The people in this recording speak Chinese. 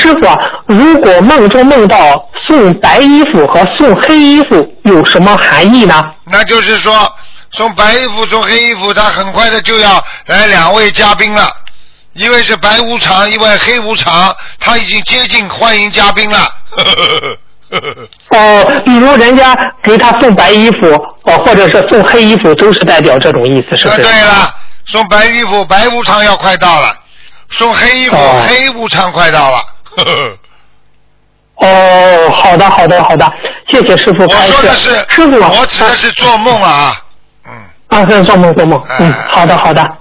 师傅啊，如果梦中梦到送白衣服和送黑衣服有什么含义呢？ 那就是说送白衣服送黑衣服，他很快的就要来2位嘉宾了，一位是白无常，一位黑无常，他已经接近欢迎嘉宾了。 比如人家给他送白衣服，或者是送黑衣服，都是代表这种意思，是不是？ 对了，送白衣服，白无常要快到了；送黑衣服，黑无常快到了。 好的，谢谢师傅开示。 我说的是， 师傅， 我指的是做梦啊。 是做梦。好的。